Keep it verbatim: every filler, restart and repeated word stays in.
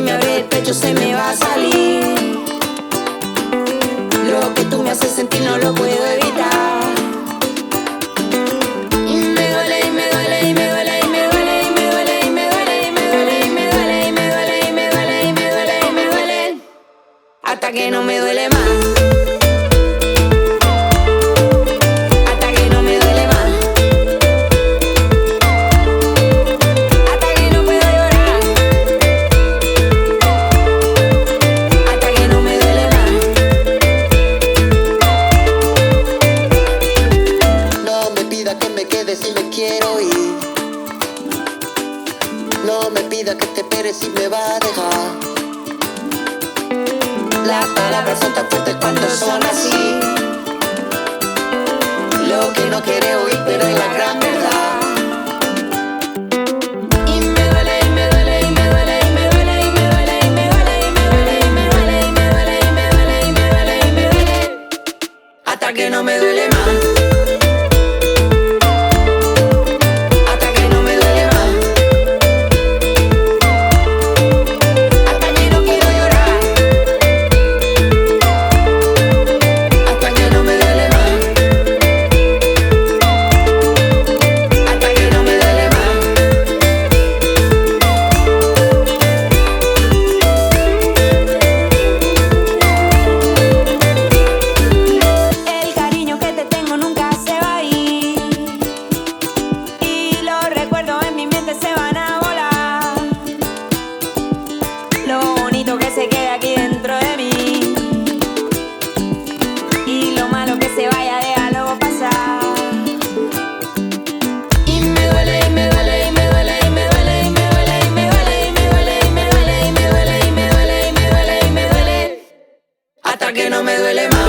Si me abre el pecho se me va a salir. Lo que tú me haces sentir no lo puedo evitar. Y me duele, y me duele, y me duele, y me duele, y me duele, y me duele, y me duele, y me duele, y me duele, y me duele, y me duele, y me duele, hasta que no me duele más. Si me quiero ir, no me pida que te esperes si me va a dejar. Las palabras son tan fuertes cuando son así. Lo que no quiere oír, pero es la gran verdad. Y me duele, y me duele, y me duele, y me duele, y me duele, y me duele, y me duele, y me duele, y me duele, y me duele, y me duele, y me duele, hasta que no me duele más. Se queda aquí dentro de mí, y lo malo que se vaya, déjalo pasar. Y me duele, y me duele, y me duele, y me duele, y me duele, y me duele, y me duele, y me duele, y me duele, y me duele, y me duele, y me duele, hasta que no me duele más.